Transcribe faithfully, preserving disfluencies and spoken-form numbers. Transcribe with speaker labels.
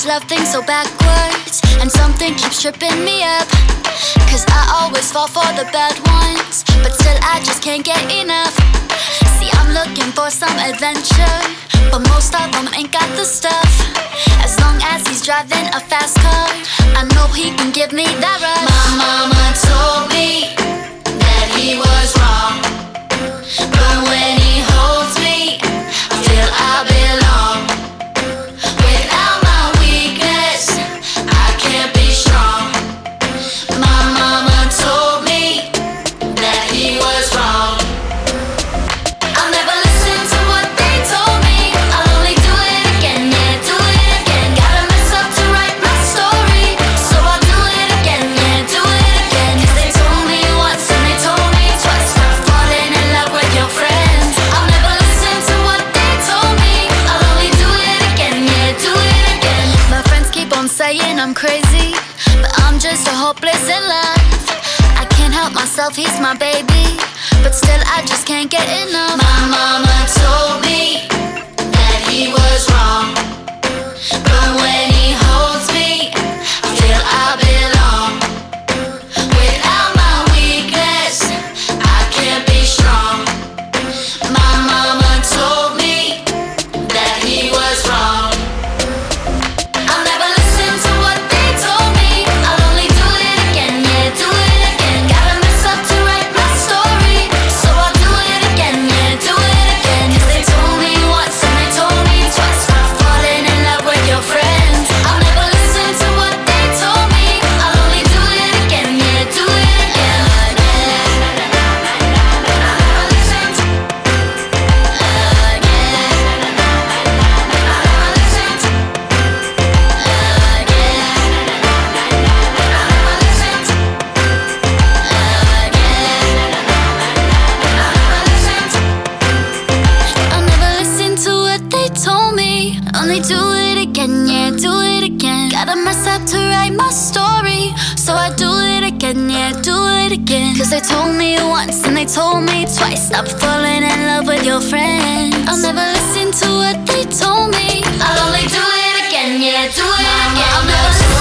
Speaker 1: love things so backwards, and something keeps tripping me up. Cause I always fall for the bad ones, but still I just can't get enough. See, I'm looking for some adventure, but most of them ain't got the stuff. As long as he's driving a fast car, I know he can give me that rush.
Speaker 2: My mama told me that he was wrong, but when he holds me, I feel I belong. Without my weakness, I can't be strong. My mama told me that he was wrong. I'll never listen to what they told me. I'll only do it again, yeah, do it again. Gotta mess up to write my story, so I'll do it again, yeah, do it again. Cause they told me once and they told me twice, stop falling in love with your friends. I'll never listen to what they told me. I'll only do it again, yeah, do it again.
Speaker 1: My friends keep on saying I'm crazy, but I'm just a hopeless in love. I can't help myself, he's my baby, but still I just can't get enough.
Speaker 2: My mama told me that he was wrong, but when he holds me, I feel I belong. Without my weakness, I can't be strong. My mama told me that he was wrong. I'll never listen to what they told me. I'll only do it again, yeah, do it again. Gotta mess up to write my story, so I'll do it again, yeah, do it again. Cause they told me once and they told me twice, stop falling in love with your friends. I'll never listen to what they told me. I'll only do it again, yeah, do it again. I'll never listen to
Speaker 1: I'll never listen to what they told me. Only do it again, yeah, do it again. Gotta mess up to write my story, so I do it again, yeah, do it again. Cause they told me once and they told me twice, stop falling in love with your friends. I'll never listen to what they told me.
Speaker 2: I'll only do it again, yeah, do it
Speaker 1: My
Speaker 2: again.
Speaker 1: mama